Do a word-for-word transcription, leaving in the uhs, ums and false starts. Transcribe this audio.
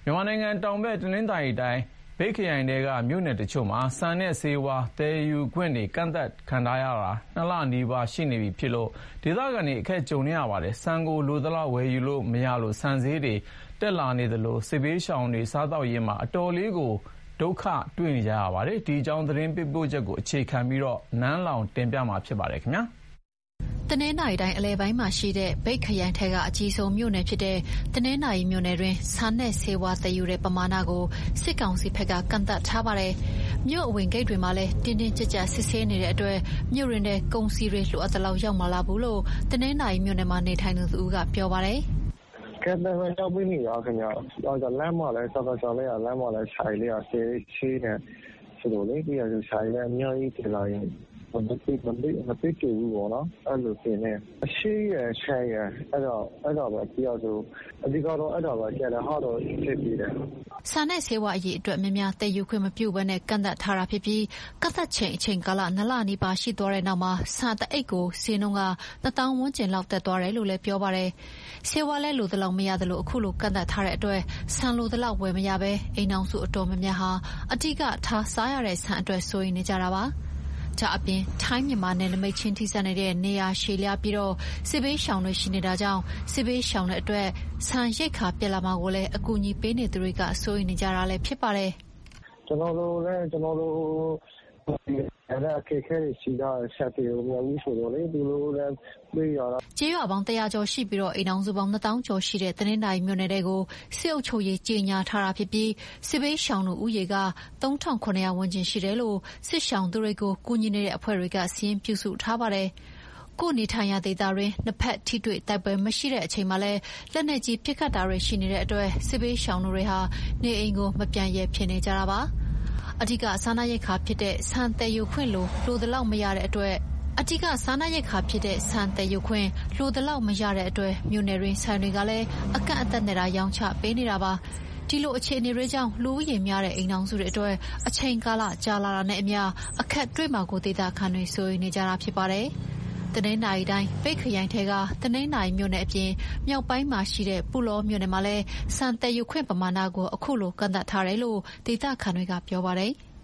မြန်မာနိုင်ငံတောင်ဘက်တနင်္သာရီတိုင်းမြိတ်ခရိုင်ထဲကမြို့နယ်တချို့မှာဆန်နဲ့ဆေးဝါးသယ်ယူခွင့်တွေကန့်သတ်ခံထားရတာနှစ်လနီးပါးရှိနေပြီဖြစ်လို့ဒေသခံတွေအခက်ကြုံနေရပါတယ်။ဆန်ကိုလိုသလောက်ဝယ်ယူလို့မရလို့ဆန်ဈေးတွေတက်လာနေသလိုစစ်ဘေးရှောင်တွေစားသောက်ရေးမှာအတော်လေးကိုဒုက္ခတွေ့နေကြရပါတယ်။ဒီအကြောင်းသတင်းပေးပို့ချက်ကိုအခြေခံပြီးနန်းလောင်တင်ပြမှာဖြစ်ပါတယ်ခင်ဗျာ။တနင်္သာရီတိုင်းအလဲပိုင်းမှာရှိတဲ့မြိတ်ခရိုင်ထဲကအကြီးဆုံးမြို့နယ်ဖြစ်တဲ့တနင်္သာရီမြို့နယ်တွင်ဆန်နဲ့ဆေးဝါးသယ်ယူတဲ့ပမာဏကိုစစ်ကောင်စီဘက်ကကန့်သတ်ထားပါတယ်။မြို့အဝင်ဂိတ်တွေမှာလည်းတင်းတင်းကြပ်ကြပ်စစ်ဆေးနေတဲ့အတွက်မြို့ရင်းတဲ့ကုန်စည်တွေလိုအပ်သလောက်ရောက်မလာဘူးလို့တနင်္သာရီမြို့နယ်မှာနေထိုင်သူသူကပြောပါတယ်။ကဲတဲ့ရောက်ပြီးနေရခင်ဗျာ။တော့လမ်းမှာလည်းစောစောစောလေးကလမ်းမှာလည်းခြိုင်လေးကဆေးချေးနေဆိုလို့လေပြီးရခြိုင်လည်းအများကြီးတင်လာရင်မသိမသိမသိကြဘူးပေါ့နော်အဲ့လိုတင်နေအရှိရချဲရအဲ့တော့အဲ့တော့ပဲပြောဆိုအဒီကတော့အဲ့တော့ပဲကျတယ်ဟာတော့ဖြစ်ပြီးတယ်ဆန်နဲ့ဆေးဝါးအရေးအတွက်များများတည်ယူခွင့်မပြုဘဲနဲ့ကန့်သတ်ထားတာဖြစ်ပြီးကန့်သတ်ချိန်အချိန်ကာလနှစ်လနီးပါးရှိသွားတဲ့နောက်မှာဆန်တအိတ်ကိုစီနှုံးကနှစ်တောင်းဝန်းကျင်လောက်တက်သွားတယ်လို့လည်းပြောပါတယ်ဆေးဝါးလည်းလိုသလောက်မရသလိုအခုလိုကန့်သတ်ထားတဲ့အတွက်ဆန်လိုသလောက်ဝယ်မရဘဲအိမ်အောင်စုအတော်များများဟာအတိကထားစားရတဲ့ဆန်အတွက်စိုးရိမ်နေကြတာပါဒါအပြင်ထိုင်းမြန်မာနယ်နိမိတ်ချင်းထိစပ်နေတဲ့နေရာရှည်လျားပြီးတော့စစ်ဘေးရှောင်တွေရှိနေတာကြောင့်စစ်ဘေးရှောင်တဲ့အတွက်ဆန်ရိတ်ခါပြက်လာမှာကိုလည်းအကူအညီပေးနေသူတွေကစိုးရိမ်နေကြတာလည်းဖြစ်ပါတယ်ကျွန်တော်တို့လည်းကျွန်တော်တို့အဲ့ဒါခေခဲရှိတာဆက်ပြီးတော့မျိုးဆိုတော့လေဒီလိုလည်းပြေးရတာကျေးရွာပေါင်းတရာကျော်ရှိပြီးတော့အိမ်အောင်စုပေါင်းနှစ်သောင်းကျော်ရှိတဲ့တနင်္သာရီမြို့နယ်တွေကိုစစ်အုပ်ချုပ်ရေးကြီးညာထားတာဖြစ်ပြီးစစ်ဘေးရှောင်တို့ဦးရေကသုံးထောင်ခုနှစ်ရာဝန်းကျင်ရှိတယ်လို့စစ်ရှောင်သူတွေကိုကူညီနေတဲ့အဖွဲ့တွေကစီရင်ပြုစုထားပါတယ်ကိုနေထိုင်ရာဒေသတွင်နှစ်ဖက်ထိတွေ့တိုက်ပွဲမရှိတဲ့အချိန်မှာလည်းလက်နက်ကြီးပစ်ခတ်တာတွေရှိနေတဲ့အတွက်စစ်ဘေးရှောင်တွေဟာနေအိမ်ကိုမပြန်ရဲဖြစ်နေကြတာပါအဓိကစားနပ်ရိက္ခာဖြစ်တဲ့ဆန်တယ်ယူခွင့်လိုလိုသလောက်မရတဲ့အတွက်အဓိကစားနပ်ရိက္ခာဖြစ်တဲ့ဆန်တယ်ယူခွင့်လိုသလောက်မရတဲ့အတွက်မြို့နယ်ရင်းဆိုင်တွေကလည်းအကန့်အသတ်နဲ့တာရောင်းချပေးနေတာပါဒီလိုအခြေအနေတွေကြောင့်လူဦးရေများတဲ့အိမ်အောင်စုတွေအတွက်အချိန်ကာလကြာလာတာနဲ့အမျှအခက်တွေ့မှာကိုဒေသခံတွေစိုးရိမ်နေကြတာဖြစ်ပါတယ်တနင်္သာရီတိုင်းမြိတ်ခရိုင်ထဲကတနင်္သာရီမြို့နယ်အပြင်မြောက်ပိုင်းမှာရှိတဲ့ပူလောမြို့နယ်မှာလည်းစံတယ်ယူခွင့်ပမာဏကိုအခုလိုကန့်သတ်ထားတယ်လို့ဒေသခံတွေကပြောပါတယ်။